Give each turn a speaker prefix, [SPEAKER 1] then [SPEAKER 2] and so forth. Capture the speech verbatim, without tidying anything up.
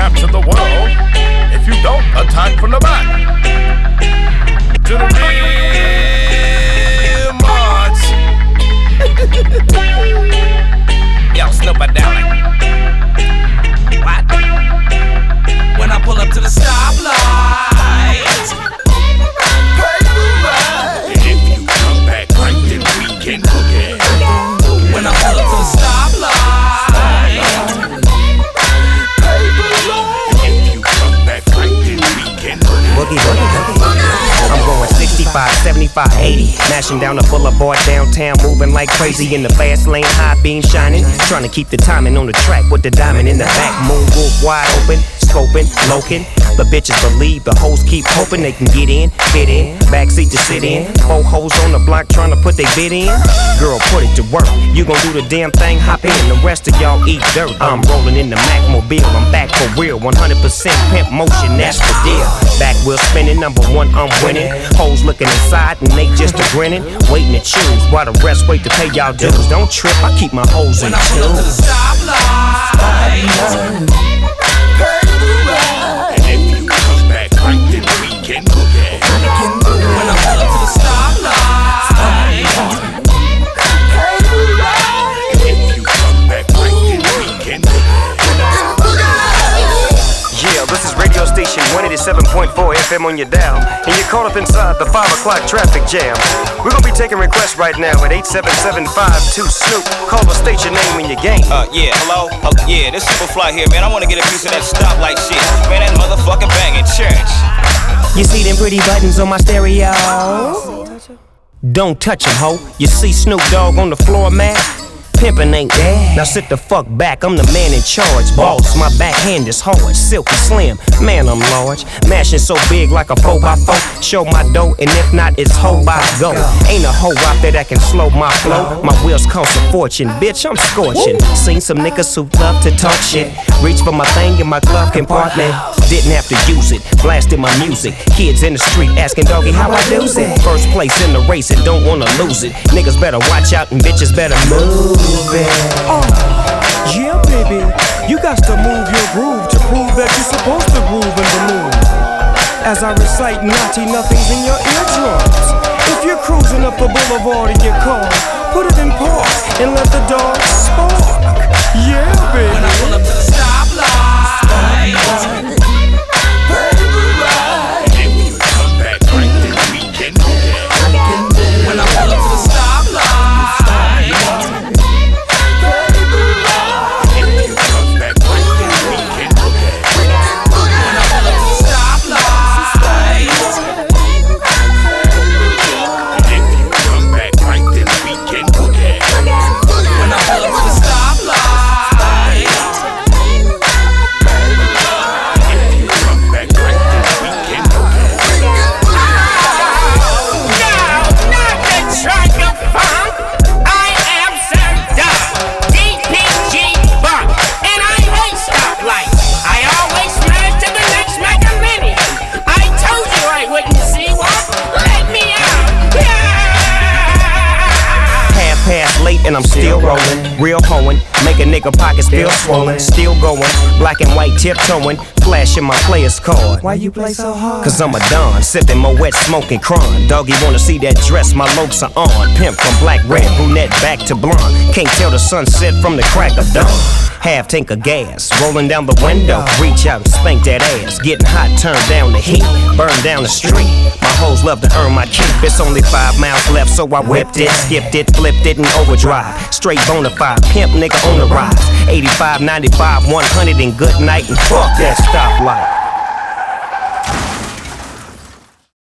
[SPEAKER 1] capture the world if you don't attack from the back. To the rear march. Yo, Snoop, I down like. What? When I pull up to the stoplight. And if you come back right, then we can hook it. When I pull up to the stoplight. And if you come back right, then we can hook it.
[SPEAKER 2] Boogie, boogie, boogie. I'm going sixty-five, seventy-five, eighty. Mashing down the boulevard downtown, moving like crazy in the fast lane, high beam shining. Trying to keep the timing on the track with the diamond in the back. Moonwolf wide open, scoping, loking. The bitches believe the hoes keep hoping they can get in, fit in, backseat to sit in. Four hoes on the block trying to put their bid in. Girl, put it to work. You gon' do the damn thing, hop in. The rest of y'all eat dirt. I'm rolling in the Macmobile. I'm back for real. one hundred percent pimp motion, that's the deal. Back wheel spinning, number one, I'm winning. Hoes looking inside and they just a grinning. Waiting to choose while the rest wait to pay y'all dues. Don't trip, I keep my hoes in tune. When I pull up to the stoplight. When I pull up to the stoplight. And if you come back right, then we can. Yeah, this is radio station one eighty-seven point four F M on your dial, and you're caught up inside the five o'clock traffic jam. We're gonna be taking requests right now at eight seven seven five two Snoop. Call the station name in your game.
[SPEAKER 3] Uh, yeah, hello? Uh, yeah, this Superfly here, man. I wanna get a piece of that stoplight shit. Man, that motherfucking banging church.
[SPEAKER 2] You see them pretty buttons on my stereo? Don't touch them, ho. You see Snoop Dogg on the floor, man? Pimpin' ain't that. Now sit the fuck back, I'm the man in charge. Boss, my backhand is hard, silky slim. Man, I'm large, mashing so big like a four by four. Show my dough, and if not, it's hoe by go. Ain't a hoe out there that can slow my flow. My wheels cost a fortune, bitch, I'm scorching. Seen some niggas who love to talk shit. Reach for my thing in my glove compartment. Didn't have to use it, blasted my music. Kids in the street asking doggy how I do it. First place in the race and don't wanna lose it. Niggas better watch out and bitches better move.
[SPEAKER 4] Oh, yeah, baby, you got to move your groove to prove that you're supposed to groove in the mood. As I recite naughty nothings in your eardrums. If you're cruising up the boulevard in your car, put it in park and let the dogs spark. Yeah, baby. When I pull up to the stoplight.
[SPEAKER 1] If you come back right, then we can do that.
[SPEAKER 4] When I pull up to the stoplight.
[SPEAKER 2] And I'm still rolling, real hoeing, make a nigga pocket still swollen, still going, black and white tiptoeing, flashing my player's card.
[SPEAKER 4] Why you play so hard?
[SPEAKER 2] Cause I'm a don, sipping my wet, smoking cron. Doggy wanna see that dress my lopes are on. Pimp from black, red, brunette, back to blonde. Can't tell the sunset from the crack of dawn. Half tank of gas, rolling down the window. Reach out and spank that ass. Getting hot, turn down the heat, burn down the street. My hoes love to earn my keep. It's only five miles left, so I whipped it, skipped it, flipped it, and overdrive. Straight bona fide, pimp nigga on the rise. eighty-five, ninety-five, one hundred, and good night, and fuck that stoplight.